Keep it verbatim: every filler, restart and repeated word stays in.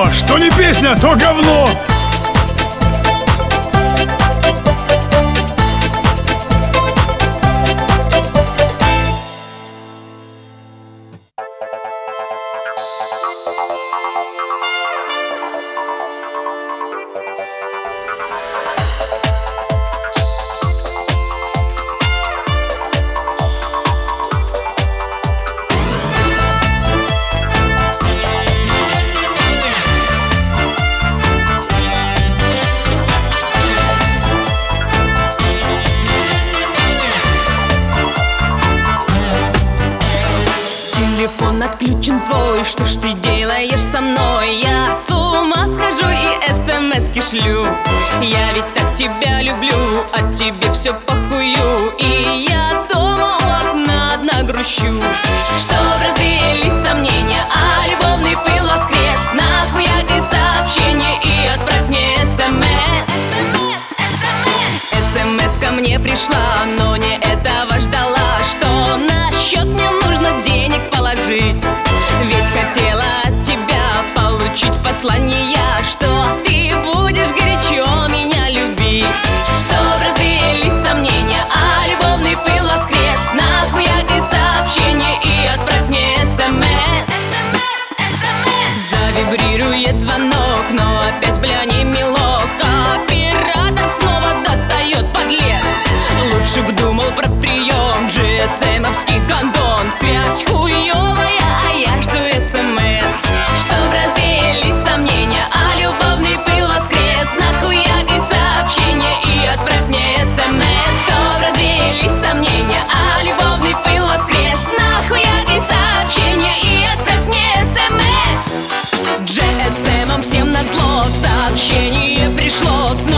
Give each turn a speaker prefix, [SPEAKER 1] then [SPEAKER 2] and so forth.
[SPEAKER 1] равно, что не песня, то говно.
[SPEAKER 2] Телефон отключен твой, что ж ты делаешь со мной? Я с ума схожу и смс-ки шлю. Я ведь так тебя люблю, а тебе все похую. И я дома у окна одна грущу. Чтоб развеялись сомнения, а любовный пыл воскрес. Нахуягай сообщение и отправь мне смс. Смс ко мне пришла, но не этого ждала. Что на счет мне нужно денег положить. Ведь хотела от тебя получить послание, что ты будешь горячо меня любить. Чтоб развеялись сомнения, а любовный пыл воскрес. Нахуягай сообщение и отправь мне смс. Завибрирует звонок, но опять, бля, не милок. Оператор снова достает, подлец. Лучше б думал про прием, джи эс эм-овский гондон. Связь хуёвая, а я жду смс. Чтоб развеялись сомнения, а любовный пыл воскрес. Нахуягай сообщение и отправь мне смс. Чтоб развеялись сомнения, а любовный пыл воскрес. Нахуягай сообщение и отправь мне смс. джи эс эм-ом всем назло сообщение пришло.